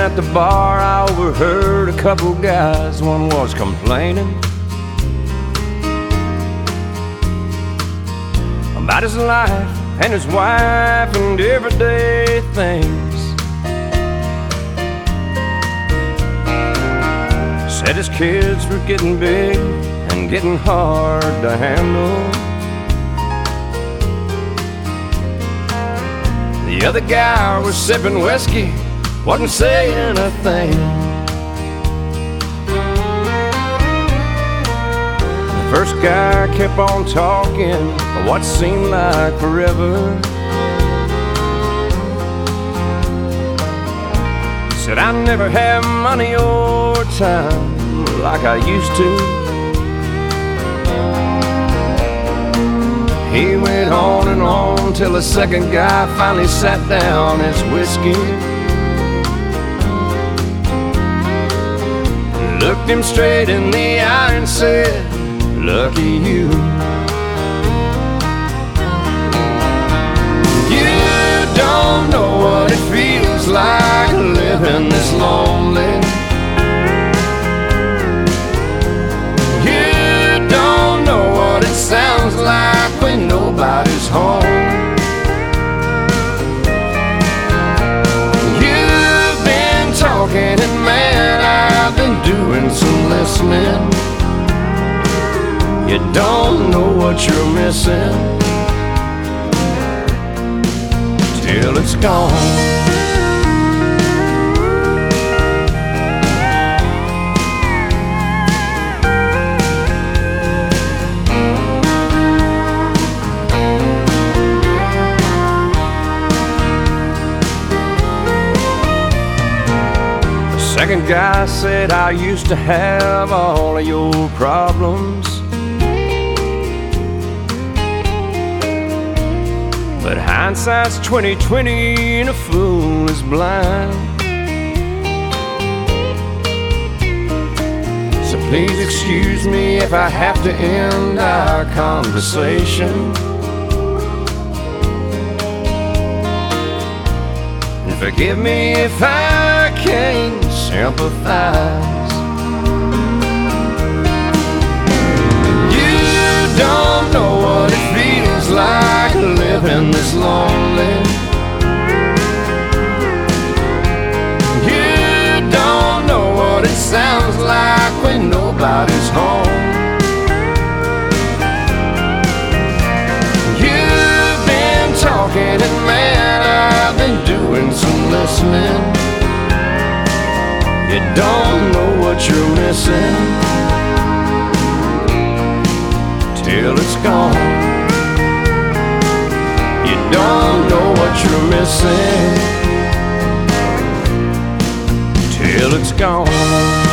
at the bar, I overheard a couple guys. One was complaining about his life and his wife and everyday things. Said his kids were getting big and getting hard to handle. The other guy was sipping whiskey, wasn't saying a thing. The first guy kept on talking for what seemed like forever. Said, I never have money or time like I used to. He went on and on till the second guy finally sat down his whiskey, looked him straight in the eye and said, lucky you. You don't know what it feels like living this lonely. You don't know what it sounds like when nobody's home. You've been talking and man, I've been doing some listening. You don't know what you're missing till it's gone. Second guy said, I used to have all of your problems, but hindsight's 20/20 and a fool is blind. So please excuse me if I have to end our conversation, and forgive me if I can't sympathize. You don't know what it feels like living this lonely. You don't know what it sounds like when nobody's home. You've been talking and man, I've been doing some listening. You don't know what you're missing till it's gone. You don't know what you're missing till it's gone.